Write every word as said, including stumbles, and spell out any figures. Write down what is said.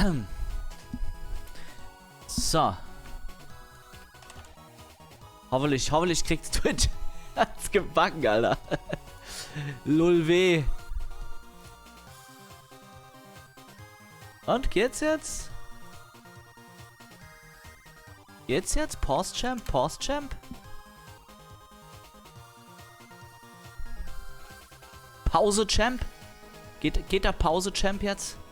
So. Hoffentlich, hoffentlich kriegt Twitch. Hat's gebacken, Alter. Lul weh. Und geht's jetzt? Geht's jetzt? Pause Champ? Pause Champ? Pause Champ? Geht, geht da Pause Champ jetzt?